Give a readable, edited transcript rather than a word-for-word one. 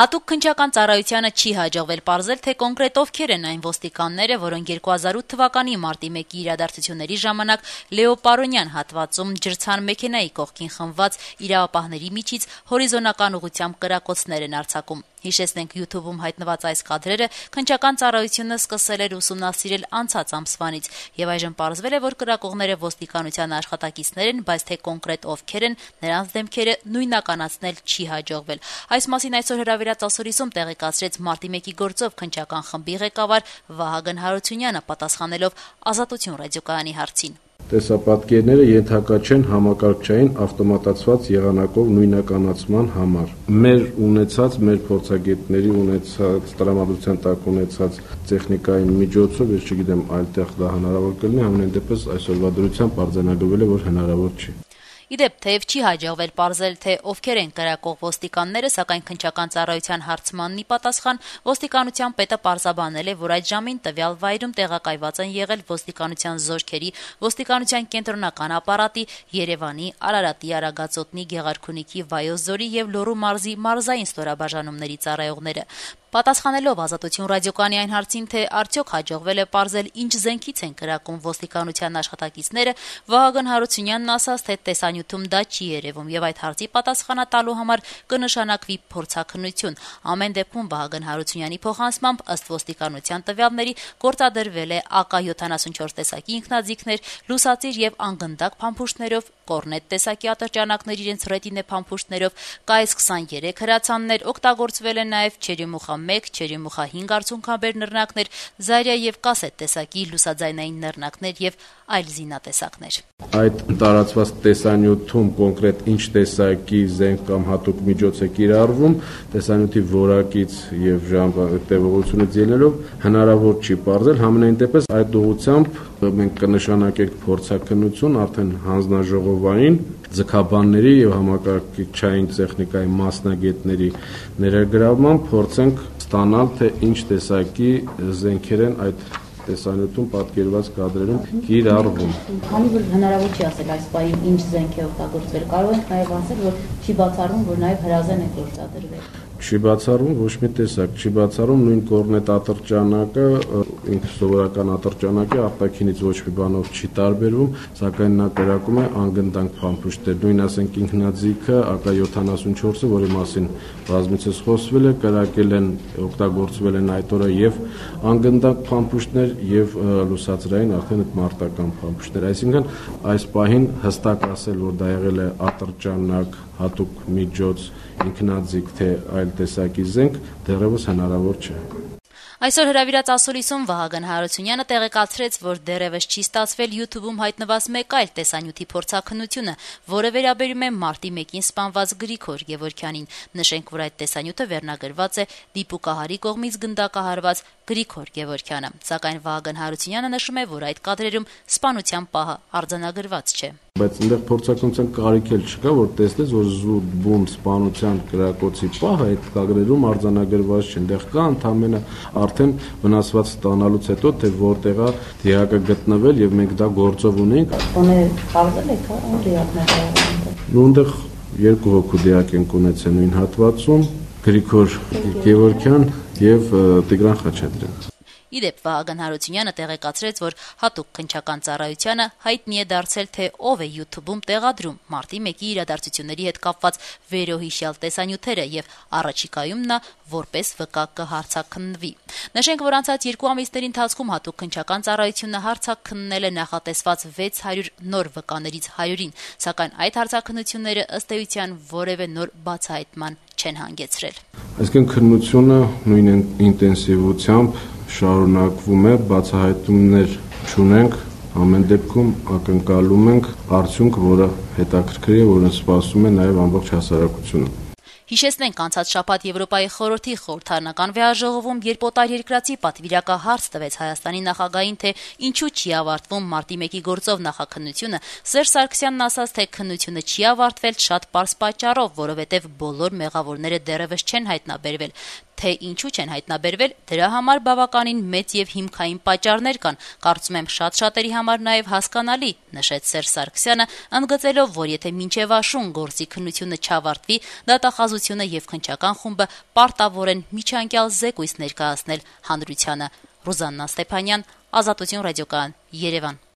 Հատուկ քննչական ծառայությանը չի հաջողվել պարզել, թե կոնկրետ ովքեր են այն ոստիկանները, որոնք 2008 թվականի մարտի 1-ի իրադարձությունների ժամանակ Լեո Պարոնյան հատվածում ջրցան մեքենայի կողքին խմբված իրավապահների միջից հորիզոնական ուղղությամբ կրակոցներ են արձակում։ Հիշեցնենք, YouTube-ում հայտնված այս կադրերը քննչական ծառայությունը սկսել էր ուսումնասիրել անցած ամսվանից, եւ այժմ պարզվել է, որ կրակողները ոստիկանության աշխատակիցներ են, բայց թե կոնկրետ ովքեր են, նրանց դեմքերը նույնականացնել չի հաջողվել։ Այս մասին այսօր հրավիրած ասորիսում տեղեկացրեց մարտի 1-ի գործով քննչական խմբի ղեկավար Վահագն Հարությունյանը, պատասխանելով Ազատություն ռադիոկայանի հարցին։ Տեսապատկերները ենթակա չեն համակարգչային ավտոմատացված եղանակով նույնականացման համար։ Մեր փորձագետների ունեցած տրամադրության տակ ունեցած տեխնիկայի միջոցով, ես չգիտեմ, այլտեղ դա հնարավոր կլինի, ամեն դեպս այսօրվա դրությամբ արձանագրվել է, որ հնարավոր չի։ Իդեպ, թեև չի հաջողվել պարզել, թե ովքեր են կրակող ոստիկանները, սակայն քննչական ծառայության հարցմանն ի պատասխան ոստիկանության պետը պարզաբանել է, որ այդ ժամին տվյալ վայրում տեղակայված են եղել ոստիկանության զորքերի, ոստիկանության կենտրոնական ապարատի, Երևանի, Արարատի, Արագածոտնի, Գեղարքունիքի, Վայոց ձորի եւ Լոռու մարզի մարզային ստորաբաժանումների ծառայողները։ Պատասխանելով Ազատություն ռադիոկայանի այն հարցին, թե արդյոք հաջողվել է պարզել ինչ զենքից են կրակում ոստիկանության աշխատակիցները, Վահագն Հարությունյանն ասաց, թե տեսանյութում դա չի երևում եւ այդ հարցի պատասխանը տալու համար կնշանակվի փորձաքննություն։ Ամեն դեպքում Վահագն Հարությունյանի փոխանցմամբ ըստ ոստիկանության տվյալների գործադրվել է AK-74 տեսակի ինքնաձիգներ, լուսածիր եւ անգնդակ փամփուշտներով, կորնետ տեսակի ատրճանակներ իրենց ռետինե փամփուշտներով, KS-23 հրացաններ, օգտագործվել են նաեւ Չերեմուխա 1, Չերեմուխա 5 արցունքաբեր նռնակներ, Զարյա եւ կասետ տեսակի լուսաձայնային նռնակներ եւ այլ զինատեսակներ։ Այդ տարածված տեսանյութում կոնկրետ ինչ տեսակի զենք կամ հատուկ միջոց է կիրառվում, տեսանյութի որակից եւ տևողությունից ելնելով հնարավոր չի պարզել, համենայն դեպս այդ ուղղությամբ մենք կնշանակենք փորձաքննություն արդեն հանձնաժողովային ձգաբանների եւ համակարգչային տեխնիկայի մասնագետների ներգրավմամբ փորձենք ստանալ, թե ինչ տեսակի զենքեր են այդ տեսանյութում պատկերված կադրերում կիրառվում։ Քանի որ հնարավոր չի ասել այս պահին ինչ զենք է օգտագործվել, կարող ենք նաեւ ասել, որ չի բացառվում, որ նաեւ հրազան է գործադրվել։ Չի բացառվում ոչ մի տեսակ, չի բացառվում նույն կորնետ ատրճանակը, ինքը սովորական ատրճանակ է, արտաքինից ոչ մի բանով չի տարբերվում, սակայն նա կրակում է անգնդանք փամփուշտներ, նույն ասենք ինքնաձիգը AK-74-ը, որի մասին բազմիցս խոսվել է, կրակել են, օգտագործվել են այդ օրը եւ անգնդանք փամփուշտներ եւ լուսածրային արդեն այդ մարտական փամփուշտներ, այսինքն այս պահին հստակ ասել, որ դա եղել է ատրճանակ, հատուկ միջոց, ինքնաձիգ թե այլ տեսակի զենք դեռևս հնարավոր չէ։ Այսօր հրավիրած ասորիսում Վահագն Հարությունյանը տեղեկացրեց, որ դեռևս չի ստացվել YouTube-ում հայտնված մեկ այլ տեսանյութի փորձաքննությունը, որը վերաբերում է մարտի 1-ին սպանված Գրիգոր Գևորգյանին։ Նշենք, որ այդ տեսանյութը վերնագրված է դիպուկահարի կողմից գնդակահարված Գրիգոր Գևորգյանը, սակայն Վահագն Հարությունյանը նշում է, որ այդ կադրերում սպանության պահը արձանագրված չէ։ Բայց այնտեղ փորձակնության կարիք էլ չկա, որ տեսնես, որ զուտ բուն սպանության կրակոցի պահը այդ կադրերում արձանագրված չէ, այնտեղ կա ընդամենը արդեն վնասված ստանալուց հետո, թե որտեղ է դիակը գտնվել եւ մենք դա գործով ունենք։ Ոնե խաղալ եք, ում դիակն է խաղալ։ Այնտեղ երկու հոգու դիակ են ունեցել նույն հատվածում, Գրիգոր Գևորգյան եւ Տիգրան Խաչատրյան։ Իդեպ Վահագն Հարությունյանը տեղեկացրեց, որ հատուկ քննչական ծառայությանը հայտնի է դարձել, թե ով է YouTube-ում տեղադրում մարտի 1-ի իրադարձությունների հետ կապված վերոհիշյալ տեսանյութերը եւ առաջիկայում նա որպես վկա կհարցաքննվի։ Նշենք, որ անցած 2 ամիսների ընթացքում հատուկ քննչական ծառայությունը հարցաքննել է նախատեսված 600 նոր վկաներից 100-ին, սակայն այդ հարցաքննությունները ըստ էության որևէ նոր բացահայտման չեն հանգեցրել։ Այսինքն քննությունը նույն ինտենսիվությամբ շարունակվում է, բացահայտումներ չունենք, ամեն դեպքում ակնկալում ենք արդյունք, որը հետաքրքիր է, որը սպասում է նաև ամբողջ հասարակությունը։ Հիշեցնենք, անցած շաբաթ Եվրոպայի խորհրդի խորհրդարանական վեհաժողովում, երբ օտարերկրացի պատվիրակը հարց տվեց Հայաստանի նախագահին, թե ինչու չի ավարտվում մարտի 1-ի գործով նախաքննությունը, Սերժ Սարգսյանն ասաց, թե քննությունը չի ավարտվել շատ պարզ պատճառով, որովհետև բոլոր մեղավորները դեռևս չեն հայտնաբերվել։ Թե ինչու չեն հայտնաբերվել, դրա համար բավականին մեծ եւ հիմքային պատճառներ կան, կարծում եմ շատ-շատերի համար նաեւ հասկանալի, նշեց Սերժ Սարգսյանը, ընդգծելով, որ եթե մինչեւ աշուն գործի քննությունը չավարտվի, դատախազությունը եւ քննչական խումբը պարտավոր են միջանկյալ զեկույց ներկայացնել հանրությանը։ Ռուզաննա Ստեփանյան, Ազատություն ռադիոկայան, Երևան։